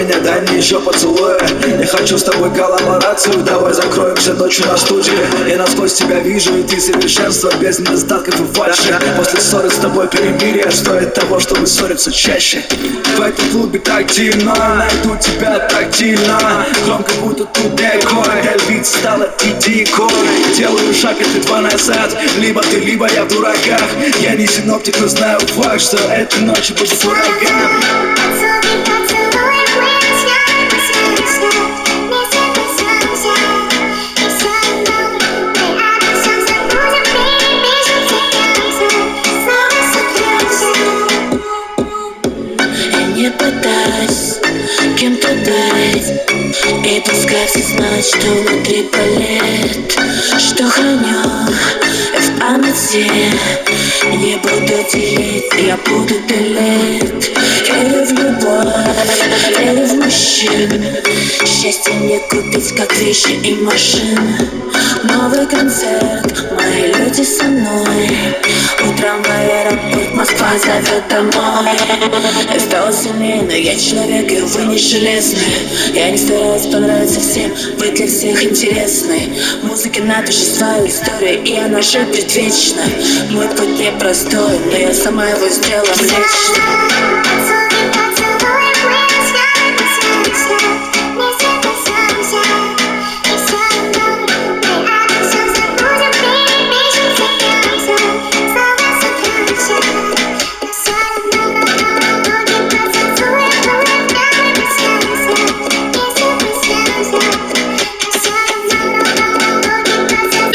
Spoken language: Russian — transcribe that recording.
меня, дай мне еще поцелуя. Не хочу с тобой коллаборацию, давай закроемся ночью на студии. Я насквозь тебя вижу, и ты совершенство без недостатков и фальши. После ссоры с тобой перемирие стоит того, чтобы ссориться чаще. В этом клубе так темно, найду тебя тактильно. Громко будто тут декор, бит стала и дикой. Делаю шаг и ты два назад, либо ты, либо я в дураках. Я не синоптик, но знаю факт, что этой ночью будет ураган. Не пытаюсь кем-то быть, и пускай все знают, что внутри болит, что храню в памяти. Не буду делить, я буду делить. Верю в любовь, верю в мужчин. Счастье не купить, как вещи и машины. Новый концерт, мои люди со мной. Утром в аэропорт, Москва зовет домой. Я стала сильнее, но я человек, и вы не железные. Я не стараюсь понравиться всем, быть для всех интересной. Музыке надо же свою историю, и она же предвечна. Мой путь непростой, но я сама его сделала лично.